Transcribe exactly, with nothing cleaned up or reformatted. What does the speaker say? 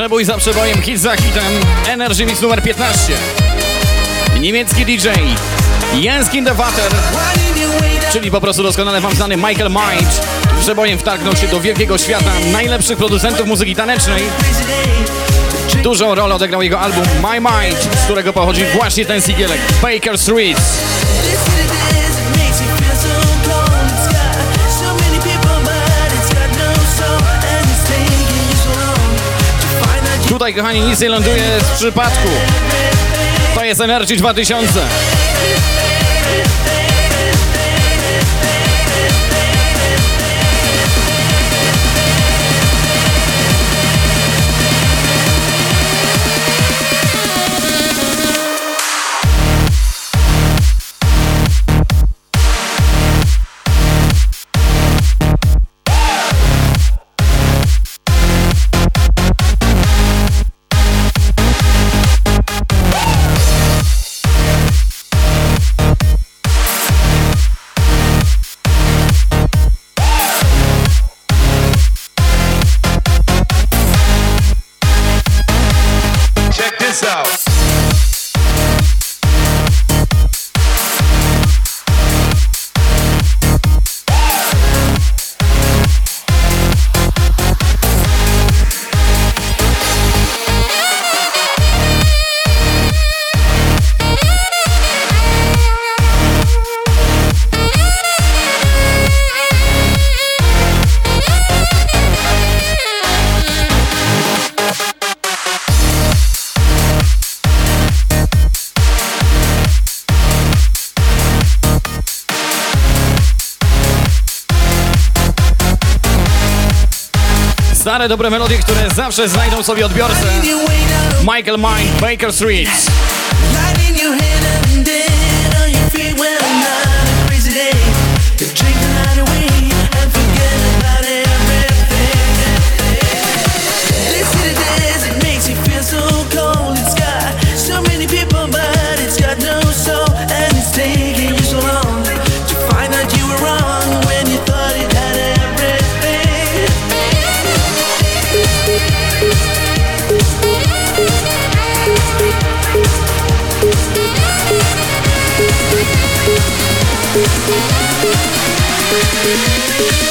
Przebój za przebojem, hit za hitem. Energy Mix numer piętnaście. Niemiecki D J Jens Kinderwater, czyli po prostu doskonale wam znany Michael Mind. Przebojem wtargnął się do wielkiego świata najlepszych producentów muzyki tanecznej. Dużą rolę odegrał jego album My Mind, z którego pochodzi właśnie ten singielek Baker Street. Tutaj, kochani, nic nie ląduje z przypadku. To jest Energy dwa tysiące. Stare, dobre melodie, które zawsze znajdą sobie odbiorcę. Michael Mind, Baker Street. We'll be right back.